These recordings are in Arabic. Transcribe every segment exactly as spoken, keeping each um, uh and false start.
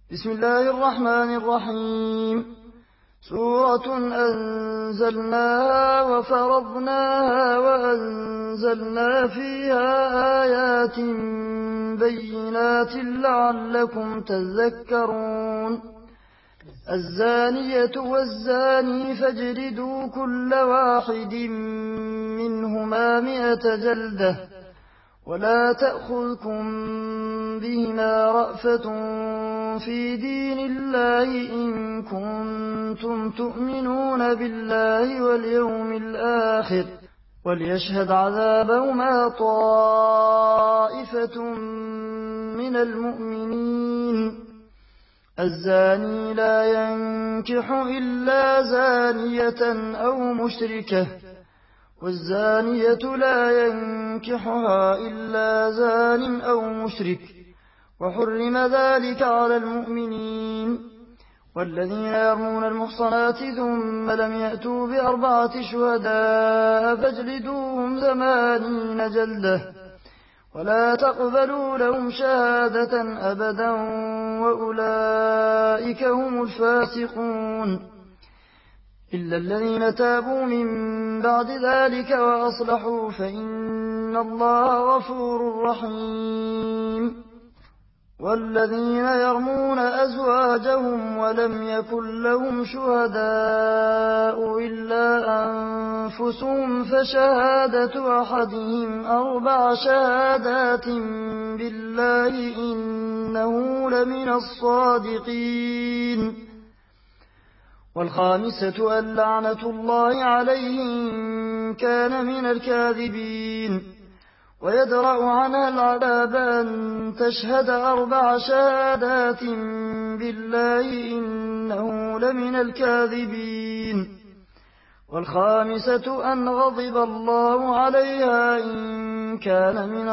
بسم الله الرحمن الرحيم. سورة أنزلناها وفرضناها وأنزلنا فيها آيات بينات لعلكم تذكرون. الزانية والزاني فاجلدوا كل واحد منهما مئة جلدة ولا تأخذكم بهما رأفة في دين الله إن كنتم تؤمنون بالله واليوم الآخر وليشهد عذابهما طائفة من المؤمنين. الزاني لا ينكح إلا زانية أو مشركة والزانية لا ينكحها إلا زان أو مشرك وحرم ذلك على المؤمنين. والذين يرمون المحصنات ثم لم يأتوا بأربعة شهداء فاجلدوهم ثمانين جلدة ولا تقبلوا لهم شهادة أبدا وأولئك هم الفاسقون إلا الذين تابوا من بعد ذلك وأصلحوا فإن الله غفور رحيم. والذين يرمون أزواجهم ولم يكن لهم شهداء إلا أنفسهم فشهادة أحدهم أربع شهادات بالله إنه لمن الصادقين. والخامسة أن لعنة الله عليه إن كان من الكاذبين. ويدرأ عنها العذاب أن تشهد أربع شهادات بالله إنه لمن الكاذبين. والخامسة أن غضب الله عليها إن كان من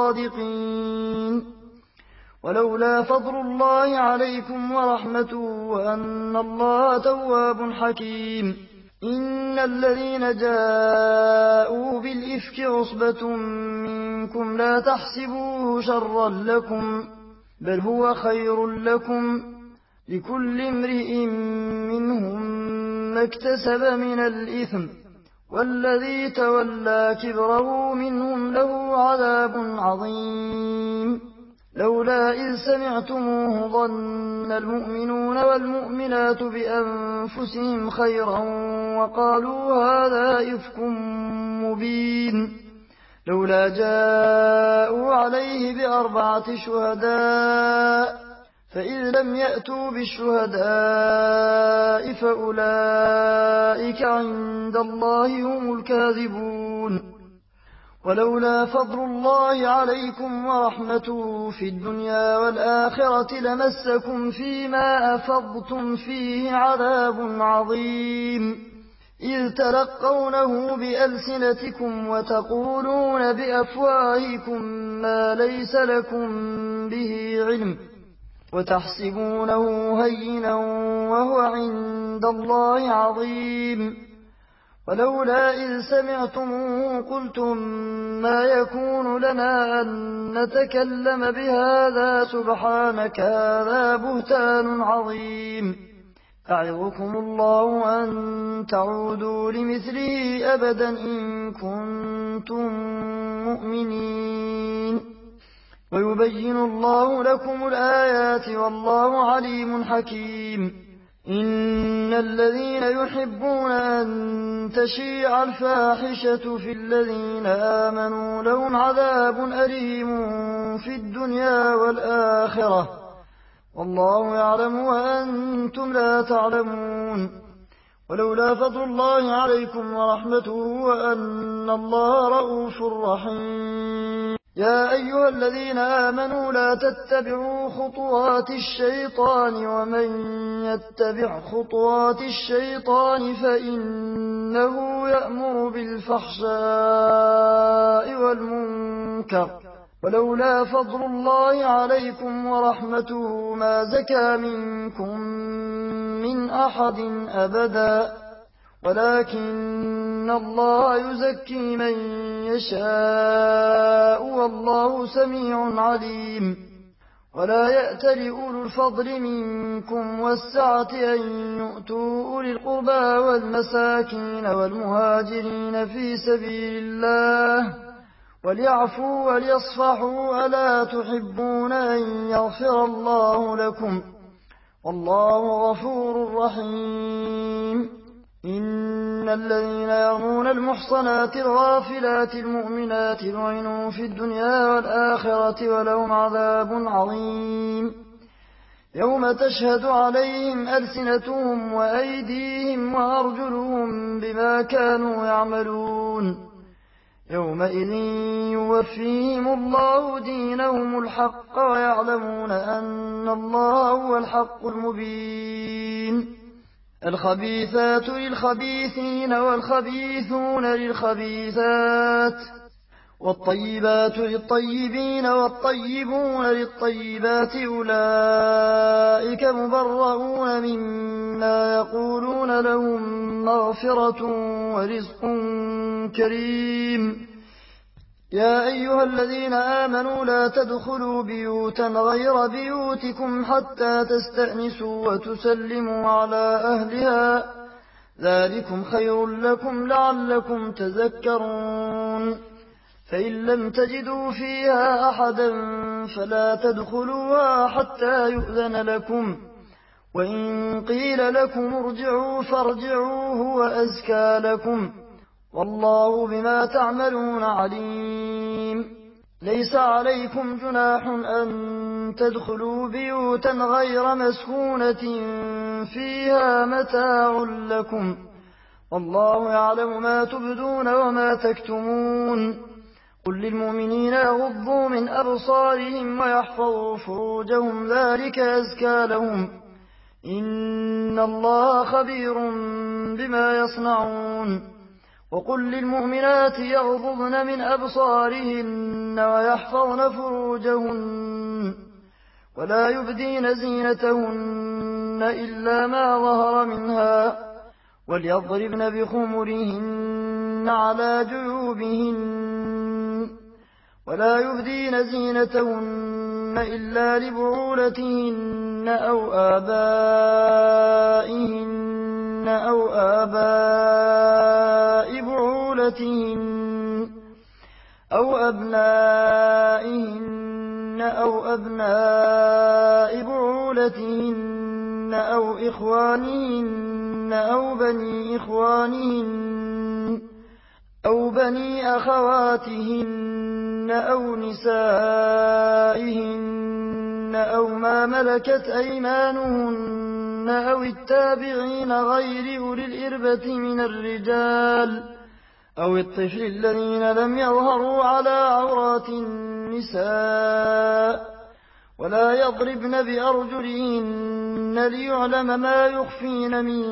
الصادقين. ولولا فضل الله عليكم ورحمته وأن الله تواب حكيم. إن الذين جاءوا بالإفك عصبة منكم لا تحسبوه شرا لكم بل هو خير لكم لكل امرئ منهم ما اكتسب من الإثم والذي تولى كبره منهم له عذاب عظيم. لولا إذ سمعتموه ظن المؤمنون والمؤمنات بأنفسهم خيرا وقالوا هذا إفك مبين. لولا جاءوا عليه بأربعة شهداء فإذ لم يأتوا بالشهداء فأولئك عند الله هم الكاذبون. ولولا فضل الله عليكم ورحمته في الدنيا والآخرة لمسكم فيما أفضتم فيه عذاب عظيم إذ تلقونه بألسنتكم وتقولون بأفواهكم ما ليس لكم به علم وتحسبونه هينا وهو عند الله عظيم. ولولا إذ سمعتموه قلتم ما يكون لنا أن نتكلم بهذا سبحانك هذا بهتان عظيم. أعظكم الله أن تعودوا لمثله أبدا إن كنتم مؤمنين. ويبين الله لكم الآيات والله عليم حكيم. إن الذين يحبون أن تشيع الفاحشة في الذين آمنوا لهم عذاب أليم في الدنيا والآخرة والله يعلم وأنتم لا تعلمون. ولولا فضل الله عليكم ورحمته وأن الله رؤوف رحيم. يا أيها الذين آمنوا لا تتبعوا خطوات الشيطان ومن يتبع خطوات الشيطان فإنه يأمر بالفحشاء والمنكر. ولولا فضل الله عليكم ورحمته ما زكى منكم من أحد أبدا ولكن الله يزكي من يشاء والله سميع عليم. ولا يأتل أولو الفضل منكم والسعة أن يؤتوا أولي القربى والمساكين والمهاجرين في سبيل الله وليعفوا وليصفحوا ألا تحبون أن يغفر الله لكم والله غفور رحيم إن الذين يرمون المحصنات الغافلات المؤمنات لعنوا في الدنيا والآخرة ولهم عذاب عظيم يوم تشهد عليهم ألسنتهم وأيديهم وأرجلهم بما كانوا يعملون يومئذ يوفيهم الله دينهم الحق ويعلمون أن الله هو الحق المبين الخبيثات للخبيثين والخبيثون للخبيثات والطيبات للطيبين والطيبون للطيبات أولئك مبرؤون مما يقولون لهم مغفرة ورزق كريم يا أيها الذين آمنوا لا تدخلوا بيوتا غير بيوتكم حتى تستأنسوا وتسلموا على أهلها ذلكم خير لكم لعلكم تذكرون فإن لم تجدوا فيها أحدا فلا تدخلوها حتى يؤذن لكم وإن قيل لكم ارجعوا فارجعوا هو أزكى لكم والله بما تعملون عليم ليس عليكم جناح أن تدخلوا بيوتا غير مسكونة فيها متاع لكم والله يعلم ما تبدون وما تكتمون قل للمؤمنين يغضوا من أبصارهم ويحفظوا فروجهم ذلك أزكى لهم إن الله خبير بما يصنعون وقل للمؤمنات يغضضن من أبصارهن ويحفظن فروجهن ولا يبدين زينتهن إلا ما ظهر منها وليضربن بخمرهن على جيوبهن ولا يبدين زينتهن إلا لبعولتهن أو آبائهن أو آباء بعولتهن أو أبنائهن أو أبناء بعولتهن أو إخوانهن أو بني إخوانهن أو بني أخواتهن أو نسائهن أو ما ملكت أيمانهن أو التابعين غير أولي الإربة من الرجال أو الطفل الذين لم يظهروا على عورات النساء ولا يضربن بأرجلهن ليعلم ما يخفين من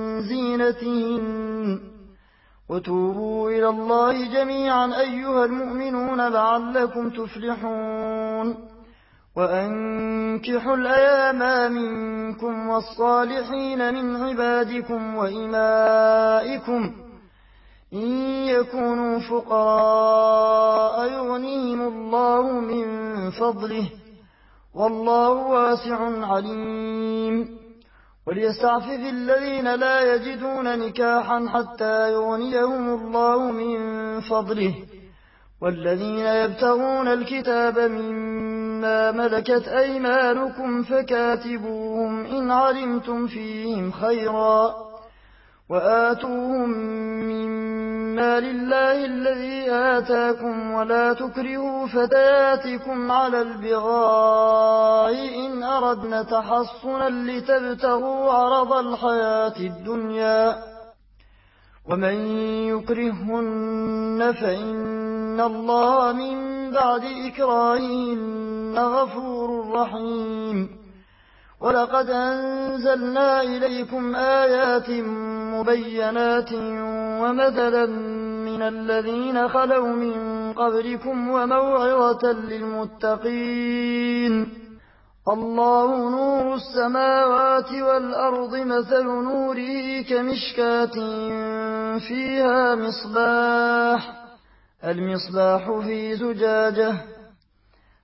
زينتهن وتوبوا إلى الله جميعا أيها المؤمنون لعلكم تفلحون وأنكحوا الأيام منكم والصالحين من عبادكم وإمائكم إن يكونوا فقراء يغنيهم الله من فضله والله واسع عليم وليستعفف الذين لا يجدون نكاحا حتى يغنيهم الله من فضله والذين يبتغون الكتاب مما ملكت أيمانكم فكاتبوهم إن علمتم فيهم خيرا وآتوهم مما لله الذي آتاكم ولا تكرهوا فتياتكم على البغاء إن أردنا تحصنا لتبتغوا عرض الحياة الدنيا ومن يكرهن فإن الله من بعد إكراههن غفور رحيم ولقد أنزلنا إليكم آيات مبينات ومثلا من الذين خلوا من قبلكم وموعظة للمتقين الله نور السماوات والأرض مثل نوره كمشكاة فيها مصباح المصباح في زجاجة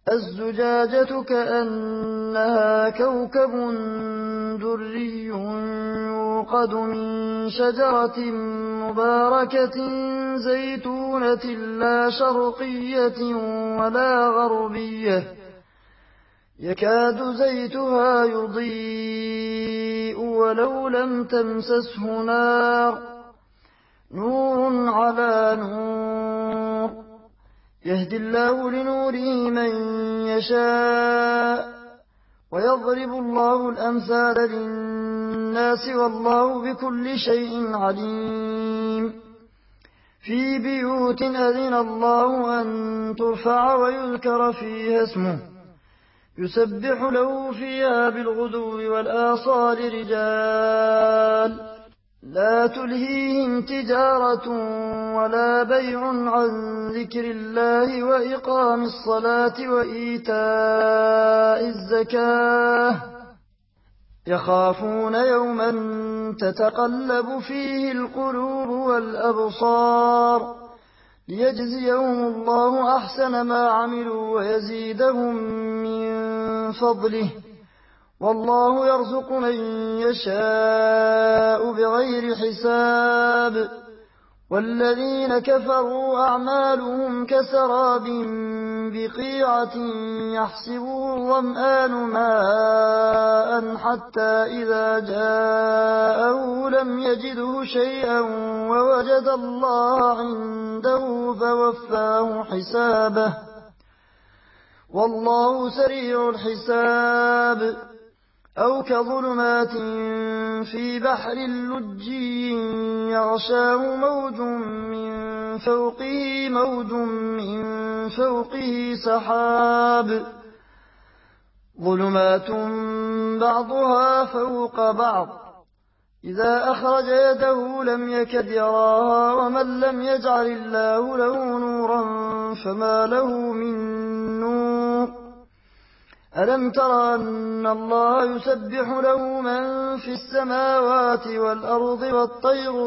الزجاجة كأنها كوكب دري يوقد من شجرة مباركة زيتونة لا شرقية ولا غربية يكاد زيتها يضيء ولو لم تمسسه نار نور على نور يهدي الله لنوره من يشاء ويضرب الله الأمثال للناس والله بكل شيء عليم في بيوت أذن الله أن ترفع ويذكر فيها اسمه يسبح له فيها بالغدو والآصال رجال لا تلهيهم تجارة ولا بيع عن ذكر الله وإقام الصلاة وإيتاء الزكاة يخافون يوما تتقلب فيه القلوب والأبصار ليجزيهم الله أحسن ما عملوا ويزيدهم من فضله والله يرزق من يشاء بغير حساب والذين كفروا أعمالهم كسراب بقيعة يحسبه الظمآن ماء حتى إذا جاءه لم يجده شيئا ووجد الله عنده فوفاه حسابه والله سريع الحساب أو كظلمات في بحر لجي يغشاه موج من فوقه موج من فوقه سحاب ظلمات بعضها فوق بعض إذا أخرج يده لم يكد يراها ومن لم يجعل الله له نورا فما له من نور ألم تر أن الله يسبح له من في السماوات والأرض والطير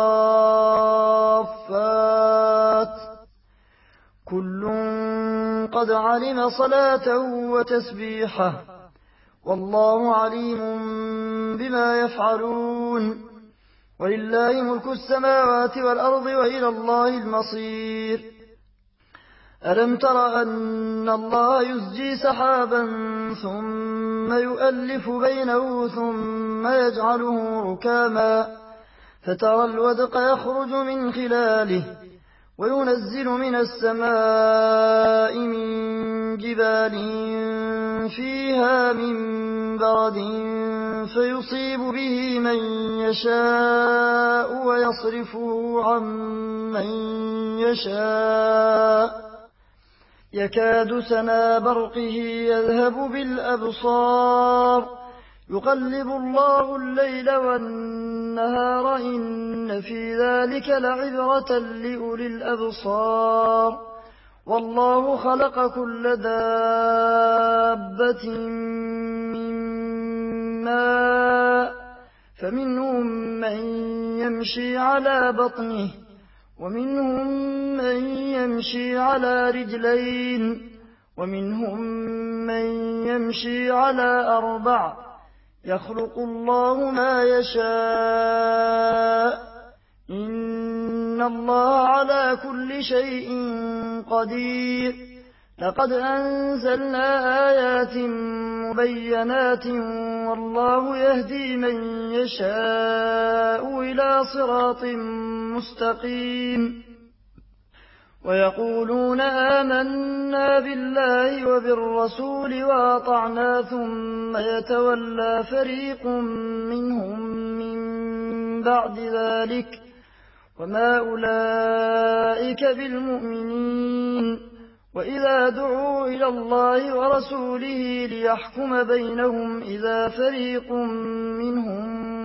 صافات كل قد علم صلاته وتسبيحه والله عليم بما يفعلون ولله ملك السماوات والأرض وإلى الله المصير ألم تر أن الله يزجي سحابا ثم يؤلف بينه ثم يجعله ركاما فترى الودق يخرج من خلاله وينزل من السماء من جبال فيها من برد فيصيب به من يشاء ويصرفه عن من يشاء يكاد سنا برقه يذهب بالأبصار يقلب الله الليل والنهار إن في ذلك لعبرة لأولي الأبصار والله خلق كل دابة من ماء فمنهم من يمشي على بطنه ومنهم من يمشي على رجلين ومنهم من يمشي على أربع يخلق الله ما يشاء إن الله على كل شيء قدير لقد أنزلنا آيات مبينات والله يهدي من يشاء إلى صراط مستقيم ويقولون آمنا بالله وبالرسول وأطعنا ثم يتولى فريق منهم من بعد ذلك وما أولئك بالمؤمنين وإذا دعوا إلى الله ورسوله ليحكم بينهم إذا فريق منهم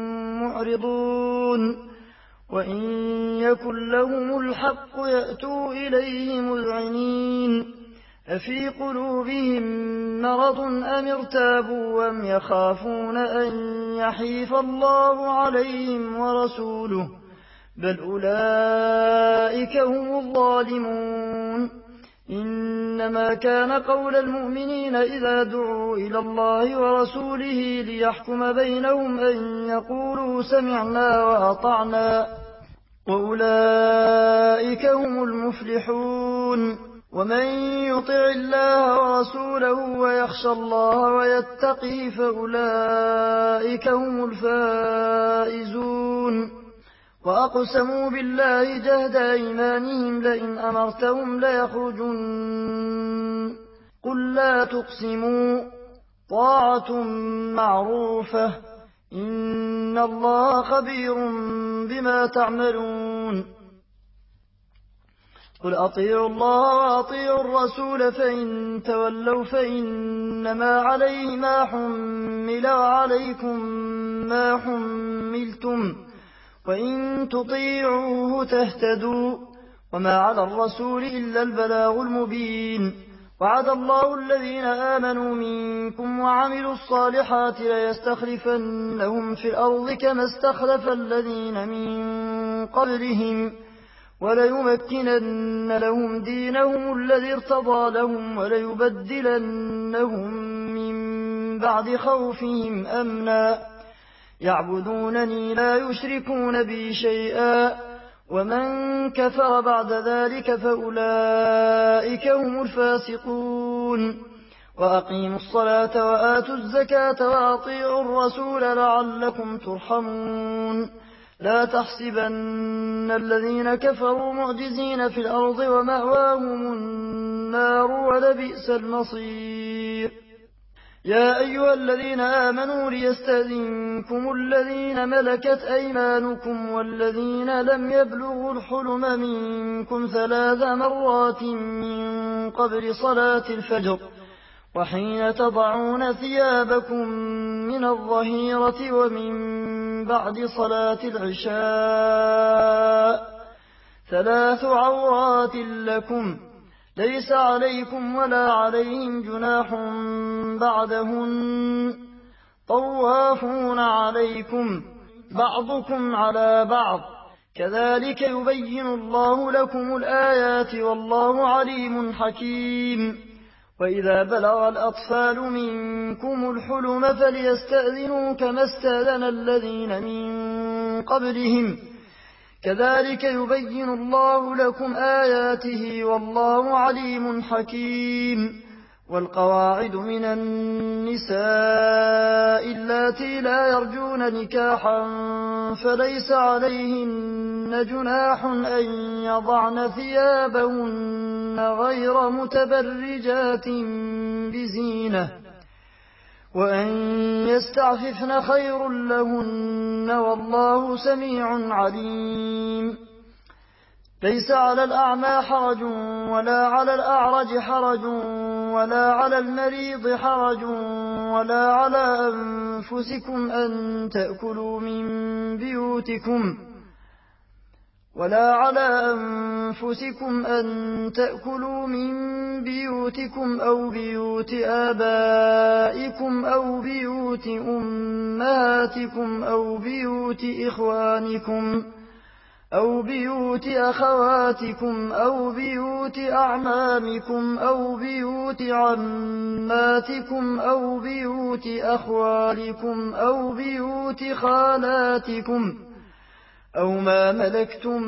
معرضون وإن يكن لهم الحق يأتوا إليه مذعنين أفي قلوبهم مرض أم ارتابوا أم يخافون أن يحيف الله عليهم ورسوله بل أولئك هم الظالمون إنما كان قول المؤمنين إذا دعوا إلى الله ورسوله ليحكم بينهم أن يقولوا سمعنا وأطعنا وأولئك هم المفلحون ومن يطع الله ورسوله ويخشى الله ويتقه فأولئك هم الفائزون وأقسموا بالله جهد أيمانهم لئن أمرتهم ليخرجن قل لا تقسموا طاعة معروفة إن الله خبير بما تعملون قل أطيعوا الله وأطيعوا الرسول فإن تولوا فإنما عليه ما حمل وعليكم ما حملتم وإن تطيعوه تهتدوا وما على الرسول إلا البلاغ المبين وعد الله الذين آمنوا منكم وعملوا الصالحات ليستخلفنهم في الأرض كما استخلف الذين من قبلهم وليمكنن لهم دينهم الذي ارتضى لهم وليبدلنهم من بعد خوفهم أمنا يعبدونني لا يشركون بي شيئا ومن كفر بعد ذلك فأولئك هم الفاسقون وأقيموا الصلاة وآتوا الزكاة وأطيعوا الرسول لعلكم ترحمون لا تحسبن الذين كفروا معجزين في الأرض ومأواهم النار ولبئس المصير يا أيها الذين آمنوا ليستأذنكم الذين ملكت أيمانكم والذين لم يبلغوا الحلم منكم ثلاث مرات من قبل صلاة الفجر وحين تضعون ثيابكم من الظهيرة ومن بعد صلاة العشاء ثلاث عورات لكم ليس عليكم ولا عليهم جناح بعدهن طوافون عليكم بعضكم على بعض كذلك يبين الله لكم الآيات والله عليم حكيم وإذا بلغ الأطفال منكم الحلم فليستأذنوا كما استأذن الذين من قبلهم كذلك يبين الله لكم آياته والله عليم حكيم والقواعد من النساء اللاتي لا يرجون نكاحا فليس عليهن جناح أن يضعن ثيابهن غير متبرجات بزينة وأن يستعففن خير لهن والله سميع عليم ليس على الأعمى حرج ولا على الأعرج حرج ولا على المريض حرج ولا على أنفسكم أن تأكلوا من بيوتكم ولا على أنفسكم أن تأكلوا من بيوتكم أو بيوت آبائكم أو بيوت أمهاتكم أو بيوت إخوانكم أو بيوت أخواتكم أو بيوت أعمامكم أو بيوت عماتكم أو بيوت أخوالكم أو بيوت خالاتكم أو ما ملكتم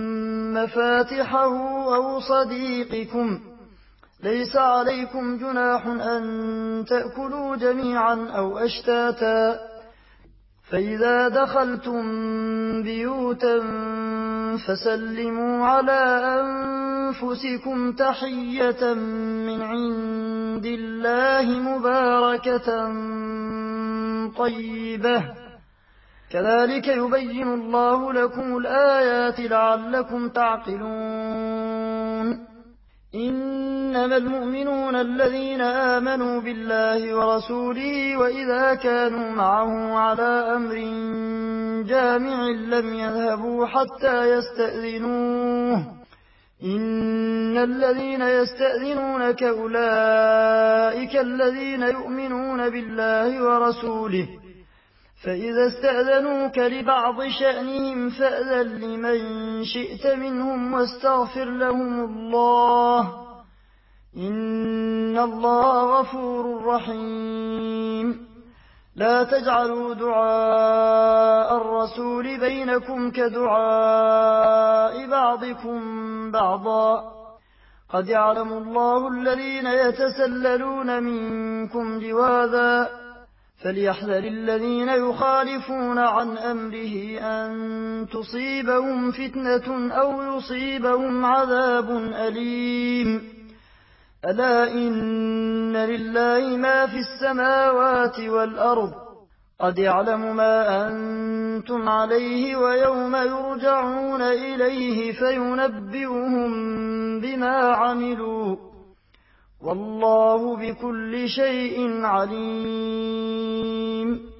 مفاتحه أو صديقكم ليس عليكم جناح أن تأكلوا جميعا أو أشتاتا فإذا دخلتم بيوتا فسلموا على أنفسكم تحية من عند الله مباركة طيبة كذلك يبين الله لكم الآيات لعلكم تعقلون إنما المؤمنون الذين آمنوا بالله ورسوله وإذا كانوا معه على أمر جامع لم يذهبوا حتى يستأذنوه إن الذين يستأذنونك أولئك الذين يؤمنون بالله ورسوله فإذا استأذنوك لبعض شأنهم فأذن لمن شئت منهم واستغفر لهم الله إِنَّ اللَّهَ غَفُورٌ رَّحِيمٌ لا تجعلوا دعاء الرسول بينكم كدعاء بعضكم بعضا قد يعلم الله الذين يتسللون منكم لواذا فليحذر الذين يخالفون عن أمره أن تصيبهم فتنة أو يصيبهم عذاب أليم ألا إن لله ما في السماوات والأرض قد يعلم ما أنتم عليه ويوم يرجعون إليه فينبئهم بما عملوا والله بكل شيء عليم